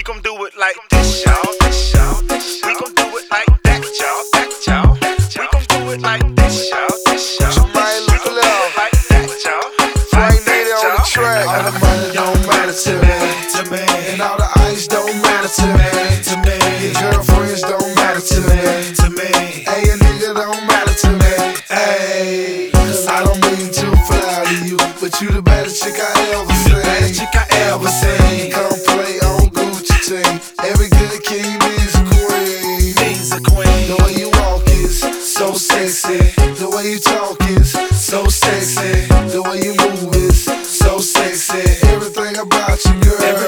gon' do it like this, y'all. We gon' do it like that, y'all. We gon' do it like this, y'all. Somebody look it up. Like that, y'all. Frank made it on the track. All the money don't matter to me. And all the ice don't matter to me. Your girlfriends don't matter to me. Hey, a nigga don't matter to me. Hey, cause I don't mean to fly to you, but you the baddest chick I ever seen. Come play on Gucci team. Every good king needs a queen. The way you walk is so sexy. The way you talk is so sexy. The way you move is so sexy. Everything about you,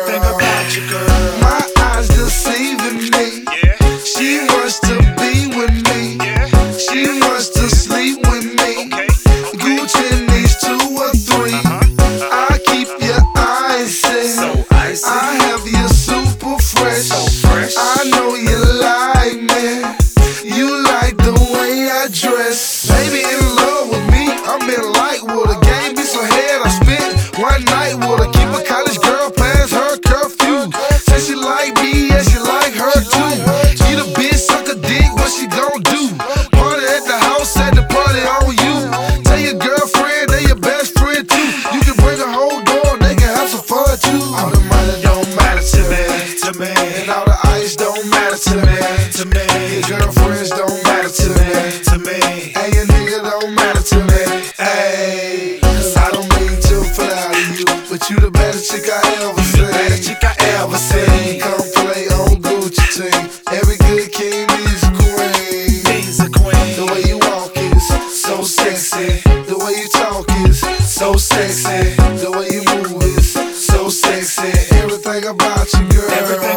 girl. My eyes deceiving me. She wants to be with me. She wants to sleep with me. Gucci needs 2 or 3. I keep your eyes set. I have you super fresh. I know you like me. You like the way I dress. Baby in love with me. I'm in light with her. Gave me some head. I spent one night with her. Keep a college girl past her curfew. Say she like me and she like her too. Eat a bitch, suck a dick. What she gon' do? Party at the house, at the party on you. Tell your girlfriend they your best friend too. You can bring a whole door, they can have some fun too. All the money don't matter to me. And all the ice don't matter to me. Your girlfriends don't matter to me. And your nigga don't matter to me. Hey, cause I don't mean to fly to you, but you the baddest chick I ever seen. Come play on Gucci team. Every good king needs a queen. The way you walk is so sexy. The way you talk is so sexy. The way you move is so sexy. Everything about you, girl.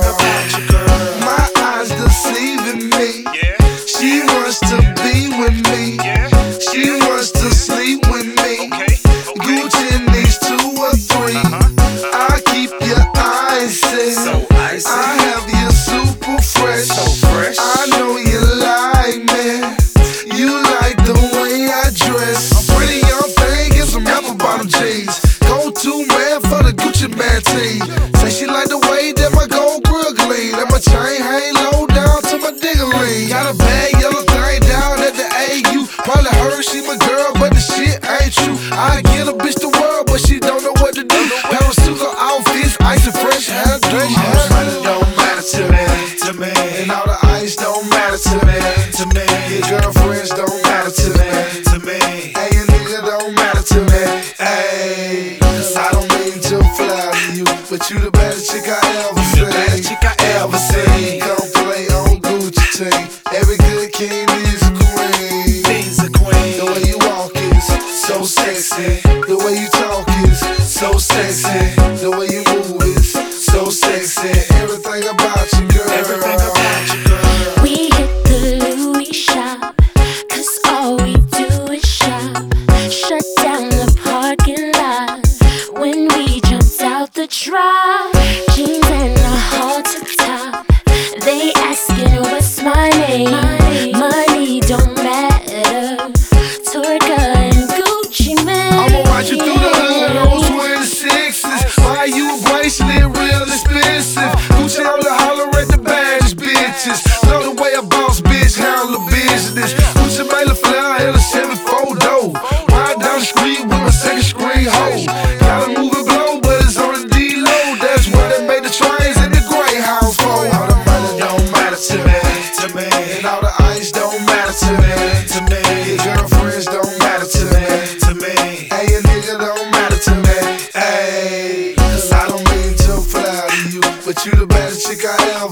My eyes deceiving me. She wants to be with me. She wants to sleep with me. Gucci needs 2 or 3. I keep your eyes set. I have you super fresh. I know you like me. You like the way I dress. I'm pretty young thing in some apple bottom jeans. Go-to man for the Gucci man team. Say she like the way that my gold grill gleam. That my chain hang low down to my diggling. Got a bad yellow thing down at the AU. Probably heard she my girl, but the shit ain't true. I get a bitch the world, but she don't know what to do. Parasuit outfits, ice and fresh hair. All the money don't matter to me. And all the ice don't matter to me. Your girlfriends don't matter to me. And your nigga don't matter to me. Hey, cause I don't mean to fly to you, but you the baddest chick I ever seen. Come play on Gucci team. Every good king needs a queen. The way you walk is so sexy. The way you talk is so sexy. The way you move is so sexy. Everything about you, girl. We hit the Louis shop, cause all we do is shop. Shut down the parking lot when we jumped out the truck. Jeans and a halter top. They asking what's my name. Money don't matter. Torca and Gucci man. I'ma watch you through the hood on 26s. Buy you a bracelet, real expensive. Gucci on the holler at the baddest bitches. Know the way a boss bitch handle the business. Gucci made a fly in a 7-4 door. Ride down the street with my second screen hoe. Gotta move and blow, but it's on the D-low. That's where they made the trains and the Greyhounds for. All the money don't matter to me. And all the ice don't matter to me. Your girlfriends don't matter to me. And your nigga don't matter to me. Hey, cause I don't mean to fly to you, but you the baddest chick I